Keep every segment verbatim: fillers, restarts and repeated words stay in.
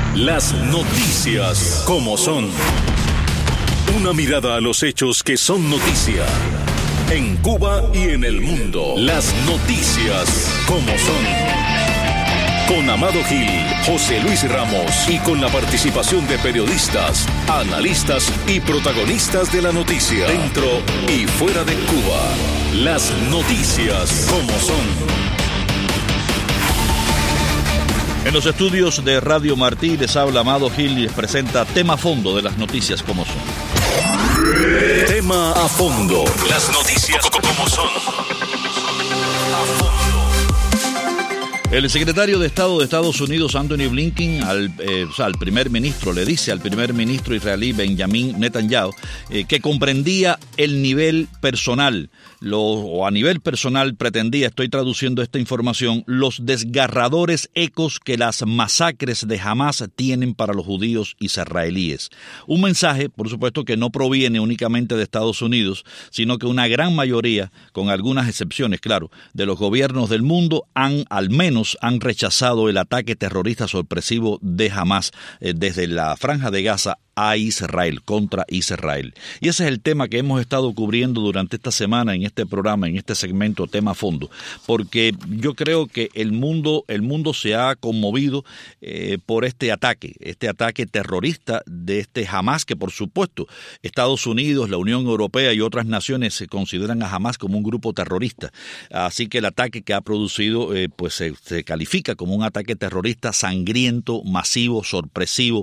Las noticias como son. Una mirada a los hechos que son noticia. En Cuba y en el mundo. Las noticias como son. Con Amado Gil, José Luis Ramos y con la participación de periodistas, analistas y protagonistas de la noticia. Dentro y fuera de Cuba. Las noticias como son. En los estudios de Radio Martí les habla Amado Gil y les presenta Tema a Fondo de las noticias como son. Tema a fondo. Las noticias como son. A fondo. El secretario de Estado de Estados Unidos, Anthony Blinken, al, eh, o sea, al primer ministro, le dice al primer ministro israelí Benjamin Netanyahu eh, que comprendía el nivel personal, lo, o a nivel personal pretendía, estoy traduciendo esta información, los desgarradores ecos que las masacres de Hamás tienen para los judíos israelíes. Un mensaje, por supuesto, que no proviene únicamente de Estados Unidos, sino que una gran mayoría, con algunas excepciones, claro, de los gobiernos del mundo han al menos han rechazado el ataque terrorista sorpresivo de Hamás eh, desde la Franja de Gaza a Israel, contra Israel. Y ese es el tema que hemos estado cubriendo durante esta semana en este programa, en este segmento Tema a Fondo, porque yo creo que el mundo, el mundo se ha conmovido eh, por este ataque, este ataque terrorista de este Hamás, que por supuesto Estados Unidos, la Unión Europea y otras naciones se consideran a Hamás como un grupo terrorista. Así que el ataque que ha producido eh, pues se, se califica como un ataque terrorista sangriento, masivo, sorpresivo,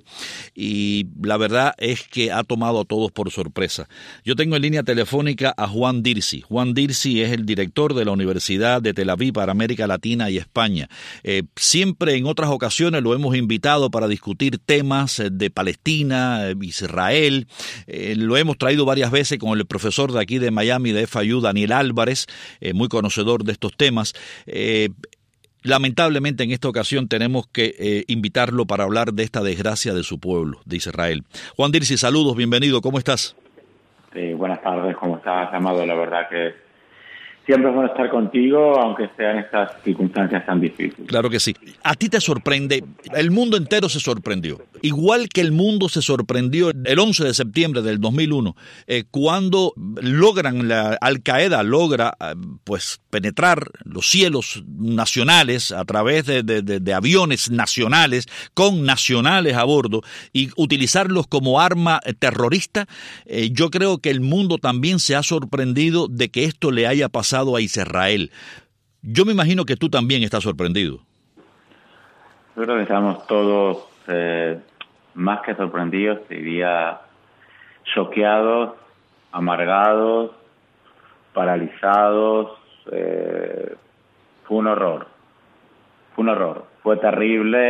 y la verdad verdad es que ha tomado a todos por sorpresa. Yo tengo en línea telefónica a Juan Dirsi. Juan Dirsi es el director de la Universidad de Tel Aviv para América Latina y España. Eh, siempre en otras ocasiones lo hemos invitado para discutir temas de Palestina, Israel. Eh, lo hemos traído varias veces con el profesor de aquí de Miami, de F I U, Daniel Álvarez, eh, muy conocedor de estos temas. Eh, Lamentablemente en esta ocasión tenemos que eh, invitarlo para hablar de esta desgracia de su pueblo, de Israel. Juan Dirsi, saludos, bienvenido, ¿cómo estás? Sí, buenas tardes, ¿cómo estás, Amado? La verdad que siempre es bueno estar contigo, aunque sean estas circunstancias tan difíciles. Claro que sí. ¿A ti te sorprende? El mundo entero se sorprendió. Igual que el mundo se sorprendió el once de septiembre del dos mil uno, eh, cuando logran, la Al-Qaeda logra eh, pues penetrar los cielos nacionales a través de, de, de, de aviones nacionales, con nacionales a bordo, y utilizarlos como arma terrorista. Eh, yo creo que el mundo también se ha sorprendido de que esto le haya pasado a Israel. Yo me imagino que tú también estás sorprendido. Yo creo que estamos todos eh, más que sorprendidos, diría choqueados, amargados, paralizados. Eh, fue un horror, fue un horror, fue terrible,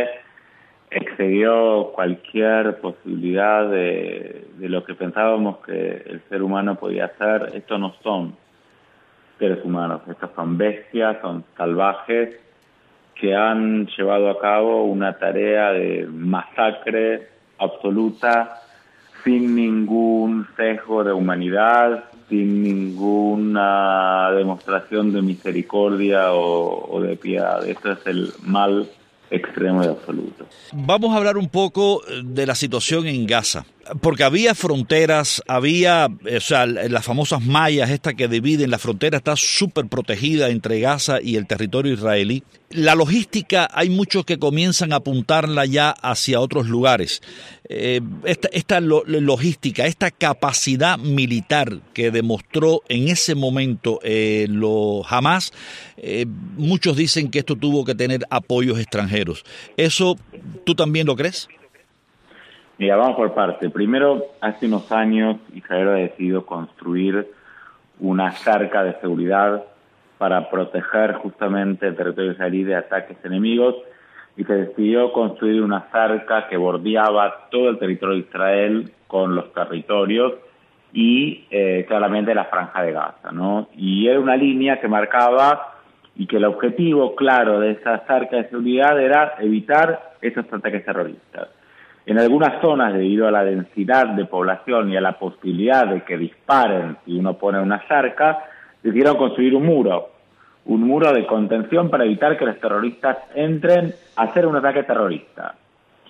excedió cualquier posibilidad de, de lo que pensábamos que el ser humano podía hacer. Estos no son seres humanos, estos son bestias, son salvajes que han llevado a cabo una tarea de masacre absoluta, sin ningún sesgo de humanidad, sin ninguna demostración de misericordia o, o de piedad. Eso es el mal extremo y absoluto. Vamos a hablar un poco de la situación en Gaza, porque había fronteras, había, o sea, las famosas mallas, esta que dividen la frontera, está súper protegida entre Gaza y el territorio israelí. La logística, hay muchos que comienzan a apuntarla ya hacia otros lugares. Eh, esta, esta lo, logística, esta capacidad militar que demostró en ese momento eh, lo Hamás, eh, muchos dicen que esto tuvo que tener apoyos extranjeros. ¿Eso tú también lo crees? Mira, vamos por parte. Primero, hace unos años Israel ha decidido construir una cerca de seguridad para proteger justamente el territorio israelí de ataques enemigos, y se decidió construir una cerca que bordeaba todo el territorio de Israel con los territorios y eh, claramente la Franja de Gaza, ¿no? Y era una línea que marcaba, y que el objetivo claro de esa cerca de seguridad era evitar esos ataques terroristas. En algunas zonas, debido a la densidad de población y a la posibilidad de que disparen si uno pone una cerca, decidieron construir un muro, un muro de contención para evitar que los terroristas entren a hacer un ataque terrorista.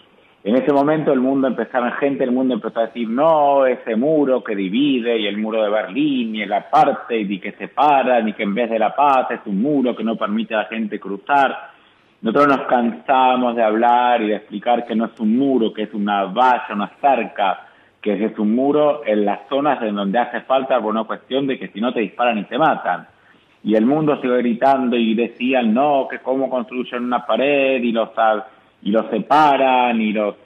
En ese momento el mundo empezaron, gente del mundo empezó a decir, no, ese muro que divide, y el muro de Berlín, y el apartheid, y que separa, y que en vez de la paz es un muro que no permite a la gente cruzar. Nosotros nos cansamos de hablar y de explicar que no es un muro, que es una valla, una cerca, que es un muro en las zonas en donde hace falta por una cuestión de que si no te disparan y te matan. Y el mundo siguió gritando y decían, no, que cómo construyen una pared y los... y los separan y los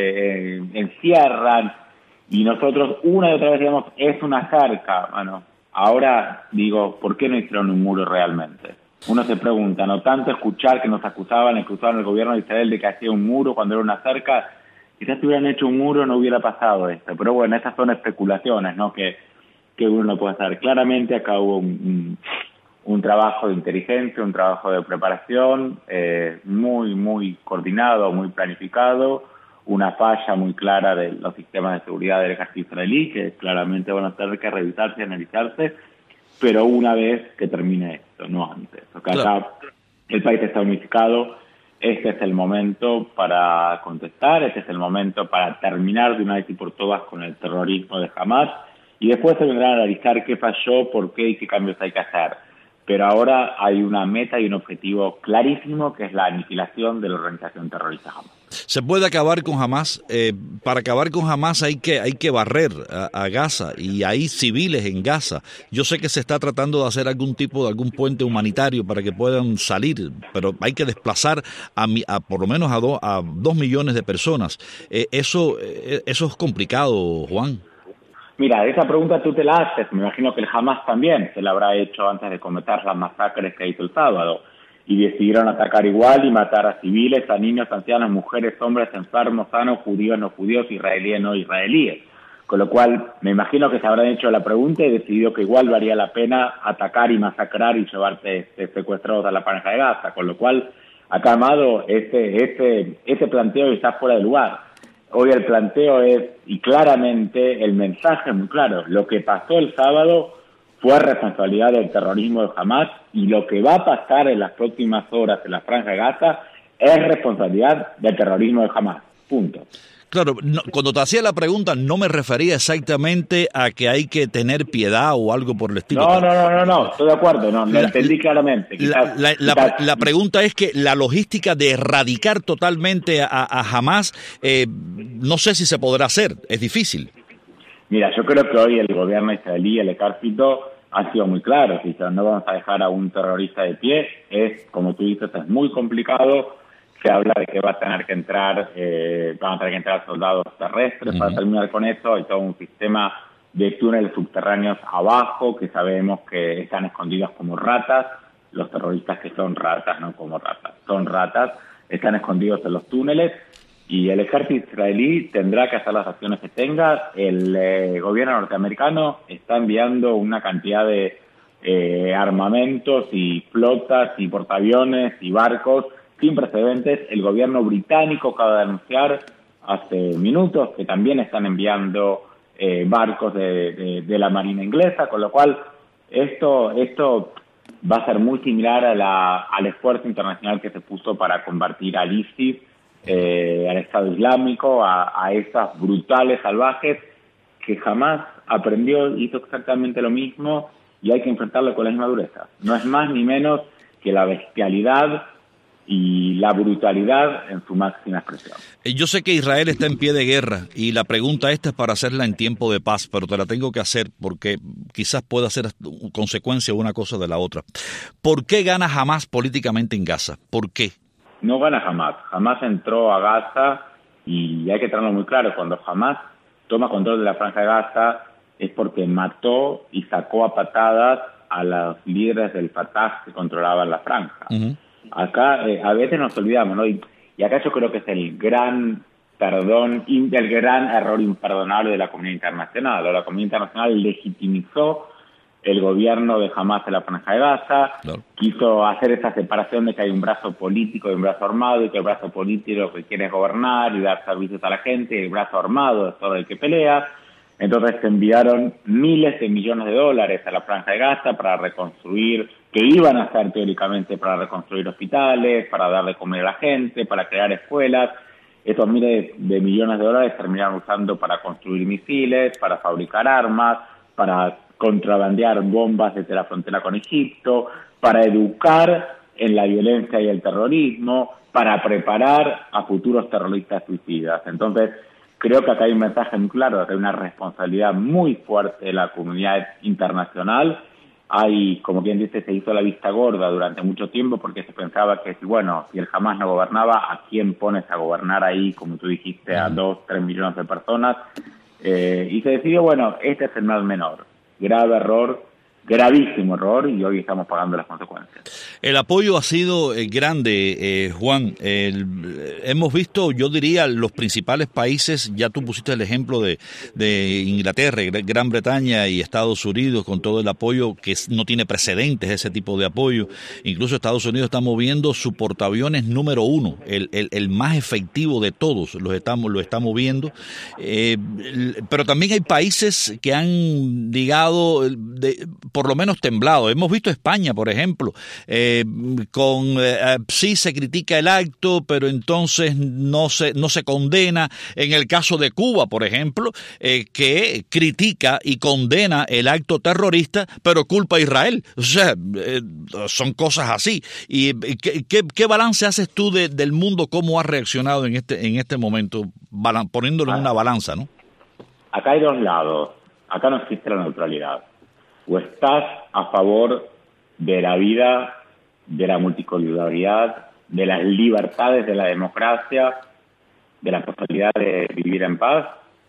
eh, encierran, y nosotros una y otra vez digamos, es una cerca. Bueno, ahora digo, ¿por qué no hicieron un muro realmente? Uno se pregunta, no tanto escuchar que nos acusaban, acusaban al gobierno de Israel de que hacía un muro cuando era una cerca, quizás si hubieran hecho un muro no hubiera pasado esto, pero bueno, esas son especulaciones, ¿no? Que, que uno no puede saber. Claramente acá hubo un... un un trabajo de inteligencia, un trabajo de preparación eh, muy, muy coordinado, muy planificado, una falla muy clara de los sistemas de seguridad del ejército israelí, que claramente van a tener que revisarse y analizarse, pero una vez que termine esto, no antes. Porque acá claro. El país está unificado, este es el momento para contestar, este es el momento para terminar de una vez y por todas con el terrorismo de Hamas, y después se vendrán a analizar qué falló, por qué y qué cambios hay que hacer. Pero ahora hay una meta y un objetivo clarísimo, que es la aniquilación de la organización terrorista Hamas. ¿Se puede acabar con Hamas? Eh, para acabar con Hamas hay que hay que barrer a, a Gaza, y hay civiles en Gaza. Yo sé que se está tratando de hacer algún tipo de algún puente humanitario para que puedan salir, pero hay que desplazar a, a por lo menos a, do, a dos millones de personas. Eh, eso, eh, eso es complicado, Juan. Mira, esa pregunta tú te la haces, me imagino que el Hamas también se la habrá hecho antes de cometer las masacres que hizo el sábado, y decidieron atacar igual y matar a civiles, a niños, ancianos, mujeres, hombres, enfermos, sanos, judíos, no judíos, israelíes, no israelíes. Con lo cual, me imagino que se habrán hecho la pregunta y decidió que igual valía la pena atacar y masacrar y llevarse secuestrados a la Franja de Gaza. Con lo cual, acá, Amado, ese, ese, ese planteo está fuera de lugar. Hoy el planteo es, y claramente el mensaje es muy claro, lo que pasó el sábado fue responsabilidad del terrorismo de Hamas, y lo que va a pasar en las próximas horas en la Franja de Gaza es responsabilidad del terrorismo de Hamas. Punto. Claro, no, cuando te hacía la pregunta no me refería exactamente a que hay que tener piedad o algo por el estilo. No, no, no, no, no, estoy de acuerdo, no, lo la, entendí claramente. Quizás, la, la, quizás... la, la pregunta es que la logística de erradicar totalmente a, a Hamas, eh, no sé si se podrá hacer, es difícil. Mira, yo creo que hoy el gobierno israelí, el ejército, ha sido muy claro, si no vamos a dejar a un terrorista de pie, es, como tú dices, es muy complicado. Se habla de que va a tener que entrar, eh, van a tener que entrar soldados terrestres. Uh-huh. Para terminar con eso, hay todo un sistema de túneles subterráneos abajo que sabemos que están escondidos como ratas. Los terroristas que son ratas, no como ratas, son ratas, están escondidos en los túneles, y el ejército israelí tendrá que hacer las acciones que tenga. El eh, gobierno norteamericano está enviando una cantidad de eh, armamentos y flotas y portaaviones y barcos sin precedentes. El gobierno británico acaba de anunciar hace minutos que también están enviando eh, barcos de, de, de la Marina inglesa, con lo cual esto esto va a ser muy similar a la, al esfuerzo internacional que se puso para combatir al ISIS, eh, al Estado Islámico, a, a esas brutales salvajes que jamás aprendió, hizo exactamente lo mismo, y hay que enfrentarlo con la misma dureza. No es más ni menos que la bestialidad y la brutalidad en su máxima expresión. Yo sé que Israel está en pie de guerra, y la pregunta esta es para hacerla en tiempo de paz, pero te la tengo que hacer porque quizás pueda ser consecuencia una cosa de la otra. ¿Por qué gana Hamas políticamente en Gaza? ¿Por qué? No gana Hamas. Hamas entró a Gaza, y hay que tenerlo muy claro, cuando Hamas toma control de la Franja de Gaza es porque mató y sacó a patadas a los líderes del Fatah que controlaban la franja. Uh-huh. Acá eh, a veces nos olvidamos, ¿no? Y, y acá yo creo que es el gran perdón, el gran error imperdonable de la comunidad internacional. La comunidad internacional legitimizó el gobierno de Hamas en la Franja de Gaza, claro. Quiso hacer esa separación de que hay un brazo político y un brazo armado, y que el brazo político lo que quiere es gobernar y dar servicios a la gente, y el brazo armado es todo el que pelea. Entonces se enviaron miles de millones de dólares a la Franja de Gaza para reconstruir, que iban a ser teóricamente para reconstruir hospitales, para dar de comer a la gente, para crear escuelas, esos miles de millones de dólares terminaron usando para construir misiles, para fabricar armas, para contrabandear bombas desde la frontera con Egipto, para educar en la violencia y el terrorismo, para preparar a futuros terroristas suicidas. Entonces, creo que acá hay un mensaje muy claro, que hay una responsabilidad muy fuerte de la comunidad internacional. Hay, como quien dice, se hizo la vista gorda durante mucho tiempo porque se pensaba que, si bueno, si el Hamás no gobernaba, ¿a quién pones a gobernar ahí, como tú dijiste, a dos, tres millones de personas? Eh, y se decidió, bueno, este es el mal menor. Grave error, gravísimo error, y hoy estamos pagando las consecuencias. El apoyo ha sido eh, grande, eh, Juan. El, hemos visto, yo diría, los principales países, ya tú pusiste el ejemplo de, de Inglaterra, Gran Bretaña y Estados Unidos, con todo el apoyo que no tiene precedentes, ese tipo de apoyo. Incluso Estados Unidos está moviendo su portaaviones número uno, el, el, el más efectivo de todos, los estamos, lo está moviendo. Eh, pero también hay países que han, digado, de, por lo menos temblado. Hemos visto España, por ejemplo, eh, con eh, sí se critica el acto, pero entonces no se no se condena. En el caso de Cuba, por ejemplo, eh, que critica y condena el acto terrorista, pero culpa a Israel. O sea, eh, son cosas así. ¿Y qué, qué, qué balance haces tú de, del mundo, cómo ha reaccionado en este en este momento, balan, poniéndolo en una balanza, ¿no? Acá hay dos lados. Acá no existe la neutralidad. O estás a favor de la vida, de la multiculturalidad, de las libertades de la democracia, de la posibilidad de vivir en paz,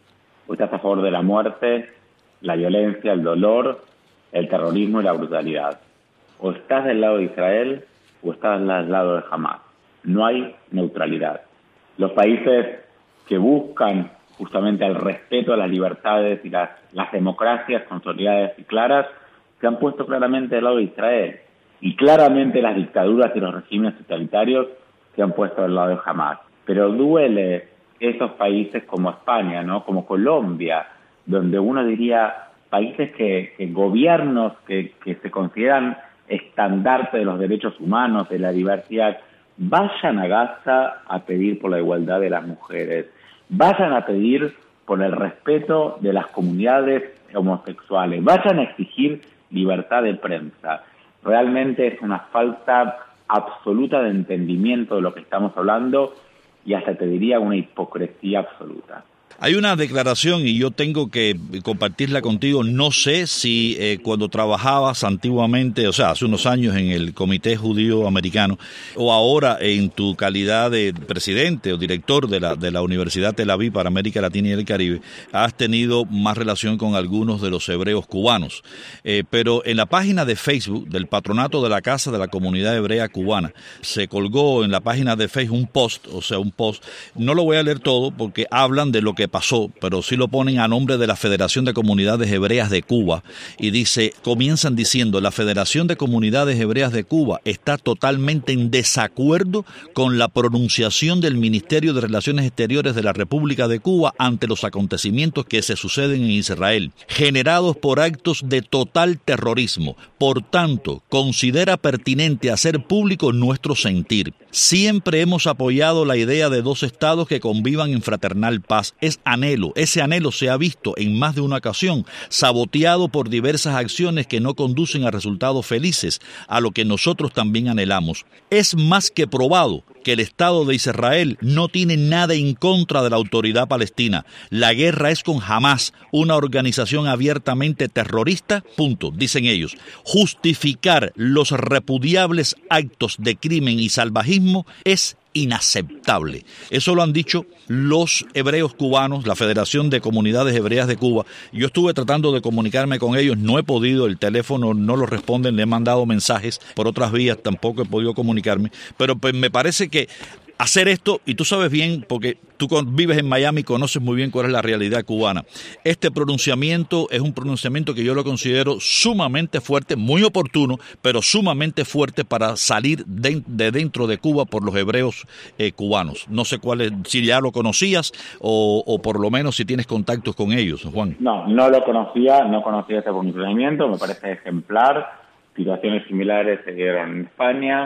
o estás a favor de la muerte, la violencia, el dolor, el terrorismo y la brutalidad. O estás del lado de Israel o estás del lado de Hamás. No hay neutralidad. Los países que buscan justamente el respeto a las libertades y las, las democracias consolidadas y claras, se han puesto claramente del lado de Israel. Y claramente las dictaduras y los regímenes totalitarios se han puesto del lado de Hamás. Pero duele esos países como España, ¿no? Como Colombia, donde uno diría países que, que gobiernos que, que se consideran estandarte de los derechos humanos, de la diversidad, vayan a Gaza a pedir por la igualdad de las mujeres, vayan a pedir por el respeto de las comunidades homosexuales, vayan a exigir libertad de prensa. Realmente es una falta absoluta de entendimiento de lo que estamos hablando y hasta te diría una hipocresía absoluta. Hay una declaración y yo tengo que compartirla contigo. No sé si eh, cuando trabajabas antiguamente, o sea, hace unos años en el Comité Judío Americano, o ahora en tu calidad de presidente o director de la de la Universidad Tel Aviv para América Latina y el Caribe, has tenido más relación con algunos de los hebreos cubanos. Eh, pero en la página de Facebook del Patronato de la Casa de la Comunidad Hebrea Cubana, se colgó en la página de Facebook un post, o sea, un post. No lo voy a leer todo porque hablan de lo que pasó, pero sí lo ponen a nombre de la Federación de Comunidades Hebreas de Cuba y dice, comienzan diciendo, la Federación de Comunidades Hebreas de Cuba está totalmente en desacuerdo con la pronunciación del Ministerio de Relaciones Exteriores de la República de Cuba ante los acontecimientos que se suceden en Israel, generados por actos de total terrorismo. Por tanto, considera pertinente hacer público nuestro sentir. Siempre hemos apoyado la idea de dos estados que convivan en fraternal paz. Es anhelo, ese anhelo se ha visto en más de una ocasión saboteado por diversas acciones que no conducen a resultados felices, a lo que nosotros también anhelamos. Es más que probado que el Estado de Israel no tiene nada en contra de la autoridad palestina. La guerra es con Hamás, una organización abiertamente terrorista, punto, dicen ellos. Justificar los repudiables actos de crimen y salvajismo es inaceptable. Eso lo han dicho los hebreos cubanos, la Federación de Comunidades Hebreas de Cuba. Yo estuve tratando de comunicarme con ellos, no he podido, el teléfono no lo responden, le he mandado mensajes por otras vías, tampoco he podido comunicarme, pero pues me parece que hacer esto, y tú sabes bien, porque tú vives en Miami y conoces muy bien cuál es la realidad cubana. Este pronunciamiento es un pronunciamiento que yo lo considero sumamente fuerte, muy oportuno, pero sumamente fuerte para salir de, de dentro de Cuba por los hebreos eh, cubanos. No sé cuál es, si ya lo conocías o, o por lo menos si tienes contactos con ellos, Juan. No, no lo conocía, no conocía ese pronunciamiento, me parece ejemplar. Situaciones similares se dieron en España.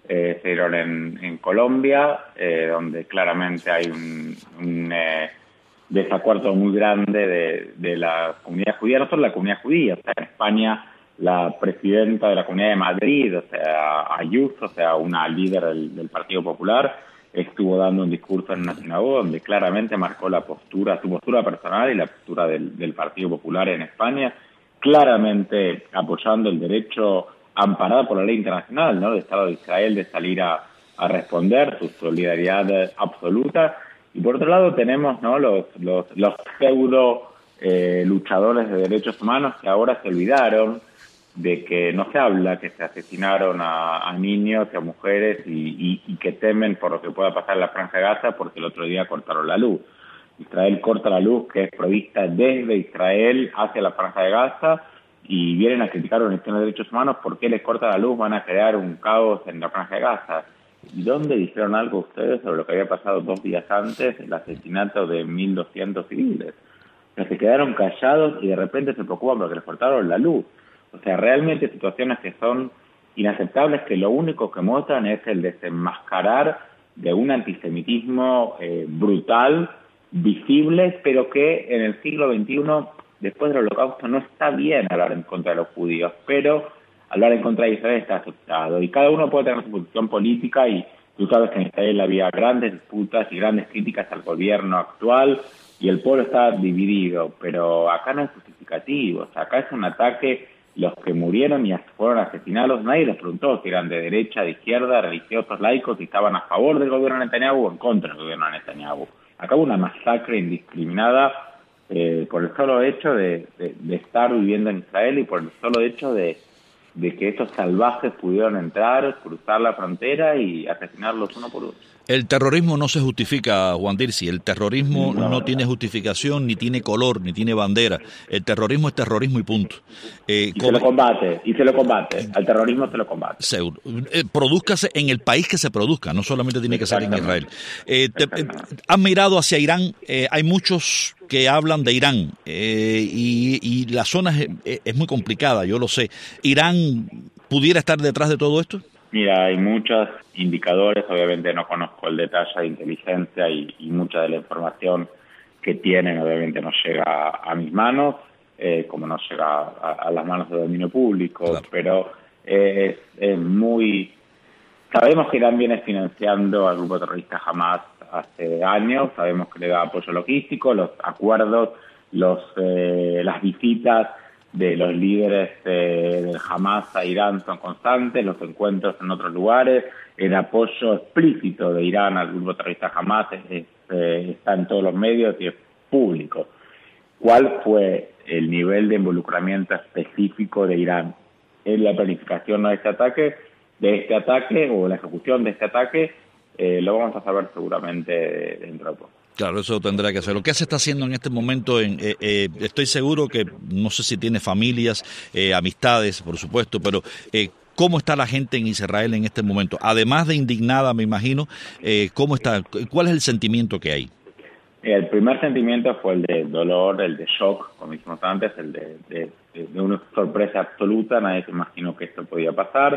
eh, se dieron en, en Colombia, eh, donde claramente hay un, un eh, desacuerdo muy grande de, de la comunidad judía, no solo la comunidad judía, o sea, en España la presidenta de la Comunidad de Madrid, o sea, Ayuso, o sea, una líder del, del Partido Popular, estuvo dando un discurso en una sinagoga donde claramente marcó la postura, su postura personal y la postura del, del Partido Popular en España, claramente apoyando el derecho amparado por la ley internacional, ¿no?, del Estado de Israel de salir a, a responder, su solidaridad absoluta. Y por otro lado tenemos, ¿no?, los, los, los pseudo eh, luchadores de derechos humanos que ahora se olvidaron de que no se habla, que se asesinaron a, a niños y a mujeres y, y, y que temen por lo que pueda pasar en la Franja de Gaza porque el otro día cortaron la luz. Israel corta la luz que es provista desde Israel hacia la Franja de Gaza y vienen a criticar organizaciones de derechos humanos porque les corta la luz, van a crear un caos en la Franja de Gaza. ¿Y dónde dijeron algo ustedes sobre lo que había pasado dos días antes, el asesinato de mil doscientos civiles? O sea, se quedaron callados y de repente se preocupan porque les cortaron la luz. O sea, realmente situaciones que son inaceptables, que lo único que muestran es el desenmascarar de un antisemitismo eh, brutal, visible, pero que en el siglo veintiuno, después del Holocausto, no está bien hablar en contra de los judíos, pero hablar en contra de Israel está aceptado. Y cada uno puede tener su posición política y tú sabes que en Israel había grandes disputas y grandes críticas al gobierno actual y el pueblo está dividido, pero acá no es justificativo, o sea, acá es un ataque. Los que murieron y fueron asesinados, nadie les preguntó si eran de derecha, de izquierda, religiosos, laicos, si estaban a favor del gobierno de Netanyahu o en contra del gobierno de Netanyahu. Acá hubo una masacre indiscriminada eh, por el solo hecho de, de, de estar viviendo en Israel y por el solo hecho de, de que estos salvajes pudieron entrar, cruzar la frontera y asesinarlos uno por uno. El terrorismo no se justifica, Juan Dirsi. El terrorismo no, no tiene justificación, ni tiene color, ni tiene bandera. El terrorismo es terrorismo y punto. Eh, y come... se lo combate, y se lo combate. Al terrorismo se lo combate. Seguro. Eh, produzcase en el país que se produzca, no solamente tiene que ser en Israel. Eh, te, eh, han mirado hacia Irán, eh, hay muchos que hablan de Irán, eh, y, y la zona es, es muy complicada, yo lo sé. ¿Irán pudiera estar detrás de todo esto? Mira, hay muchos indicadores, obviamente no conozco el detalle de inteligencia y, y mucha de la información que tienen obviamente no llega a, a mis manos, eh, como no llega a, a las manos del dominio público, claro. Pero eh, es, es muy... Sabemos que Irán viene financiando al grupo terrorista Hamas hace años, sabemos que le da apoyo logístico, los acuerdos, los eh, las visitas de los líderes eh, del Hamas a Irán son constantes, los encuentros en otros lugares, el apoyo explícito de Irán al grupo terrorista Hamas es, es, eh, está en todos los medios y es público. ¿Cuál fue el nivel de involucramiento específico de Irán en la planificación de este ataque, de este ataque o la ejecución de este ataque? Eh, lo vamos a saber seguramente dentro de poco. Claro, eso tendrá que hacerlo. ¿Qué se está haciendo en este momento? En, eh, eh, estoy seguro que, no sé si tiene familias, eh, amistades, por supuesto, pero eh, ¿cómo está la gente en Israel en este momento? Además de indignada, me imagino, eh, ¿cómo está? ¿Cuál es el sentimiento que hay? El primer sentimiento fue el de dolor, el de shock, como dijimos antes, el de, de, de una sorpresa absoluta. Nadie se imaginó que esto podía pasar.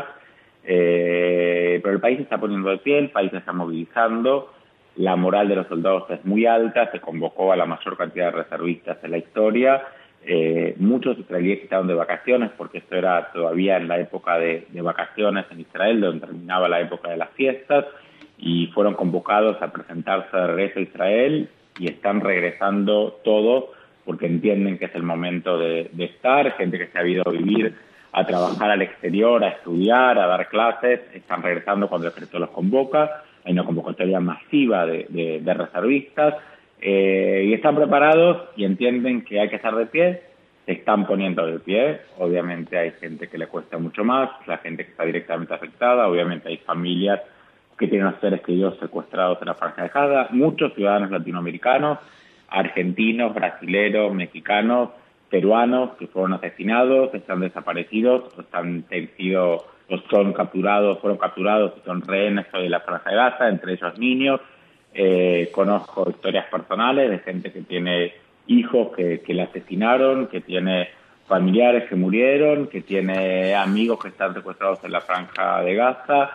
Eh, pero el país se está poniendo de pie, el país se está movilizando. La moral de los soldados es muy alta, se convocó a la mayor cantidad de reservistas en la historia. Eh, muchos israelíes estaban de vacaciones, porque esto era todavía en la época de, de vacaciones en Israel, donde terminaba la época de las fiestas, y fueron convocados a presentarse de regreso a Israel, y están regresando todos, porque entienden que es el momento de, de estar. Gente que se ha ido a vivir, a trabajar al exterior, a estudiar, a dar clases, están regresando cuando el ejército los convoca. Hay una convocatoria masiva de, de, de reservistas, eh, y están preparados y entienden que hay que estar de pie, se están poniendo de pie. Obviamente hay gente que le cuesta mucho más, la gente que está directamente afectada, obviamente hay familias que tienen a seres queridos secuestrados en la Franja de Gaza, muchos ciudadanos latinoamericanos, argentinos, brasileros, mexicanos, peruanos que fueron asesinados, están desaparecidos, o están sido... Los son capturados, fueron capturados y son rehenes de la Franja de Gaza, entre ellos niños. Eh, conozco historias personales de gente que tiene hijos que, que la asesinaron, que tiene familiares que murieron, que tiene amigos que están secuestrados en la Franja de Gaza.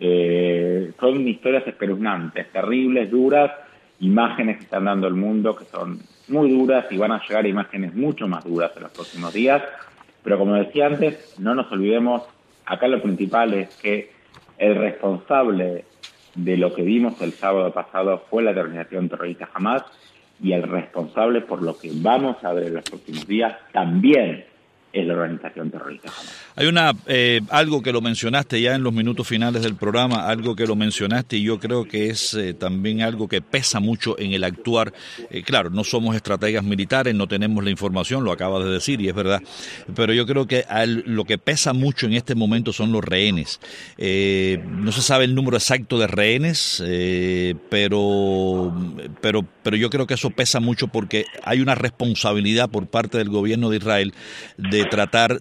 Eh, son historias espeluznantes, terribles, duras, imágenes que están dando el mundo que son muy duras y van a llegar imágenes mucho más duras en los próximos días. Pero como decía antes, no nos olvidemos, acá lo principal es que el responsable de lo que vimos el sábado pasado fue la organización terrorista Hamás, y el responsable por lo que vamos a ver en los próximos días también es la organización terrorista Hamás. Hay una eh, algo que lo mencionaste ya en los minutos finales del programa, algo que lo mencionaste y yo creo que es eh, también algo que pesa mucho en el actuar. Eh, claro, no somos estrategas militares, no tenemos la información, lo acabas de decir y es verdad, pero yo creo que al, lo que pesa mucho en este momento son los rehenes. Eh, no se sabe el número exacto de rehenes, eh, pero, pero, pero yo creo que eso pesa mucho porque hay una responsabilidad por parte del gobierno de Israel de tratar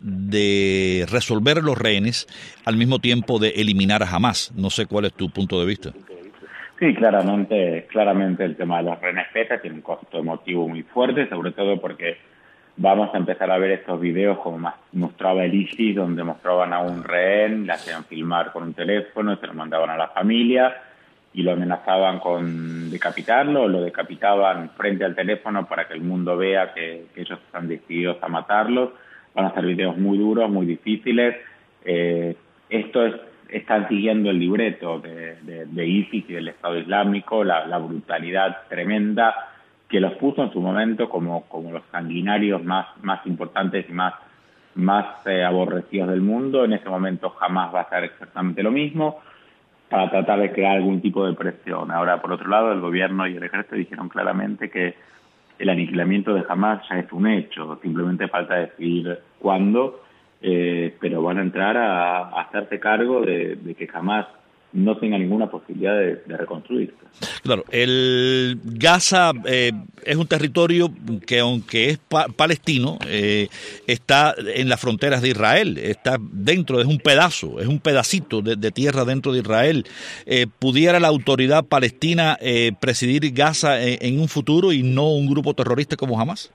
de resolver los rehenes al mismo tiempo de eliminar a Hamás. No sé cuál es tu punto de vista. Sí, claramente, claramente el tema de los rehenes pesa, tiene un costo emotivo muy fuerte, sobre todo porque vamos a empezar a ver estos videos como mostraba el ISIS, donde mostraban a un rehén, le hacían filmar con un teléfono, se lo mandaban a la familia y lo amenazaban con decapitarlo, o lo decapitaban frente al teléfono para que el mundo vea que, que ellos están decididos a matarlos. Van a ser videos muy duros, muy difíciles. Eh, esto es, están siguiendo el libreto de, de, de ISIS y del Estado Islámico, la, la brutalidad tremenda que los puso en su momento como, como los sanguinarios más, más importantes y más, más eh, aborrecidos del mundo. En ese momento jamás va a ser exactamente lo mismo, para tratar de crear algún tipo de presión. Ahora, por otro lado, el gobierno y el ejército dijeron claramente que el aniquilamiento de Hamás ya es un hecho, simplemente falta decidir cuándo, eh, pero van a entrar a, a hacerse cargo de, de que Hamás no tenga ninguna posibilidad de, de reconstruirse. Claro, el Gaza eh, es un territorio que, aunque es pa palestino, eh, está en las fronteras de Israel, está dentro, es un pedazo, es un pedacito de, de tierra dentro de Israel. Eh, ¿Pudiera la autoridad palestina eh, presidir Gaza en, en un futuro y no un grupo terrorista como Hamás?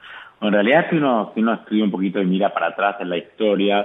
En realidad, si uno, si uno estudia un poquito y mira para atrás en la historia,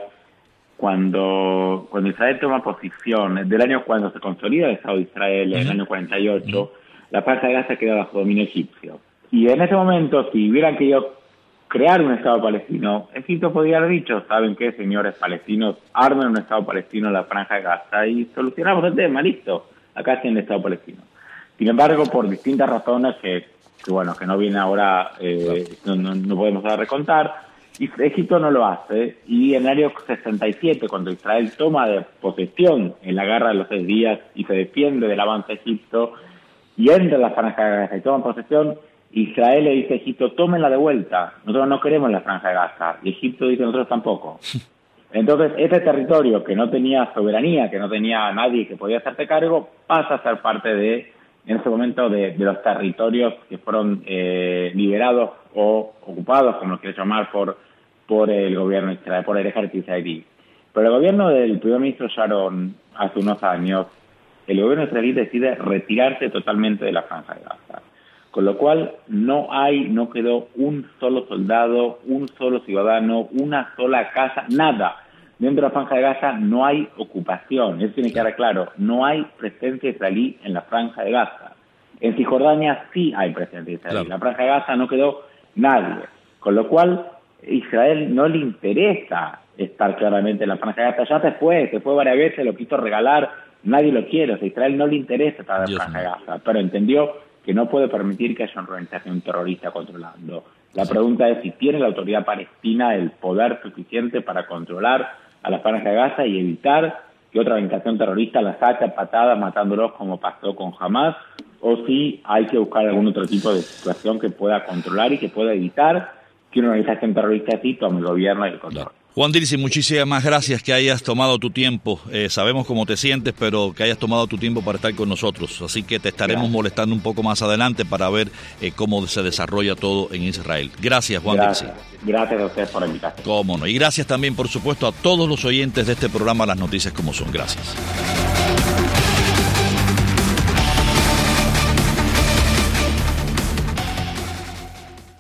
Cuando, cuando Israel toma posición, del año cuando se consolida el Estado de Israel, en el año cuarenta y ocho, uh-huh. la Franja de Gaza queda bajo dominio egipcio. Y en ese momento, si hubieran querido crear un Estado palestino, Egipto podría haber dicho, ¿saben qué, señores palestinos? Armen un Estado palestino en la Franja de Gaza y solucionamos el tema, listo, acá tienen el Estado palestino. Sin embargo, por distintas razones que, que bueno, que no viene ahora, eh, no, no, no podemos ahora recontar, y Egipto no lo hace, y en el año sesenta y siete, cuando Israel toma de posesión en la guerra de los seis días y se defiende del avance de Egipto, y entra en la Franja de Gaza y toma posesión, Israel le dice a Egipto, tómenla de vuelta, nosotros no queremos la Franja de Gaza, y Egipto dice, nosotros tampoco. Entonces, este territorio que no tenía soberanía, que no tenía nadie que podía hacerse cargo, pasa a ser parte de, en ese momento, de, de los territorios que fueron eh, liberados o ocupados, como lo quieres llamar, por por el gobierno israelí, por el ejército israelí. Pero el gobierno del primer ministro Sharon, hace unos años, el gobierno israelí decide retirarse totalmente de la Franja de Gaza. Con lo cual, no hay, no quedó un solo soldado, un solo ciudadano, una sola casa, nada. Dentro de la Franja de Gaza no hay ocupación, eso tiene que quedar claro, no hay presencia israelí en la Franja de Gaza. En Cisjordania sí hay presencia israelí, en la Franja de Gaza no quedó nadie. Con lo cual, Israel no le interesa estar claramente en la Franja de Gaza, ya se fue, se fue varias veces, lo quiso regalar, nadie lo quiere, o sea, Israel no le interesa estar en la Franja de Gaza, pero entendió que no puede permitir que haya una organización terrorista controlando. La pregunta es si tiene la autoridad palestina el poder suficiente para controlar a la Franja de Gaza y evitar que otra organización terrorista la saque a patadas matándolos como pasó con Hamás, o si hay que buscar algún otro tipo de situación que pueda controlar y que pueda evitar que una organización terrorista así tome el gobierno y el control. Juan Dirsi, muchísimas gracias que hayas tomado tu tiempo. Eh, sabemos cómo te sientes, pero que hayas tomado tu tiempo para estar con nosotros. Así que te estaremos gracias. molestando un poco más adelante para ver eh, cómo se desarrolla todo en Israel. Gracias, Juan gracias. Dirsi. Gracias a ustedes por la invitación. Cómo no. Y gracias también, por supuesto, a todos los oyentes de este programa Las Noticias Como Son. Gracias.